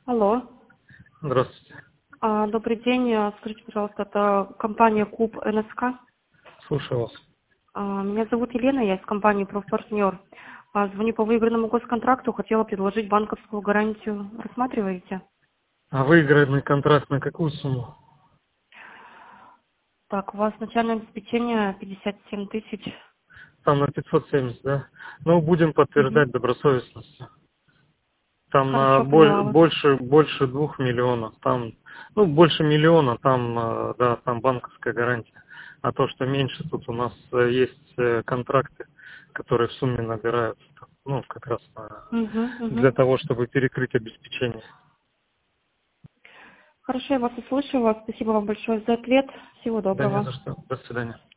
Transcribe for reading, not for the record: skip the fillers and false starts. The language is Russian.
Алло. Здравствуйте. Добрый день. Скажите, пожалуйста, это компания Куб НСК. Слушаю вас. Меня зовут Елена, я из компании «Профпартнер». Звоню по выигранному госконтракту, хотела предложить банковскую гарантию. Рассматриваете? А выигранный контракт на какую сумму? Так, у вас начальное обеспечение 57 тысяч. Там на 570, да? Ну, будем Мгм. подтверждать добросовестностью. Там Хорошо, поняла вас. больше 2 миллионов. Там, ну, больше миллиона, там, да, там банковская гарантия. А то, что меньше, тут у нас есть контракты, которые в сумме набираются. Ну, как раз для Угу. того, чтобы перекрыть обеспечение. Хорошо, я вас услышала. Спасибо вам большое за ответ. Всего Да не доброго. за что. До свидания.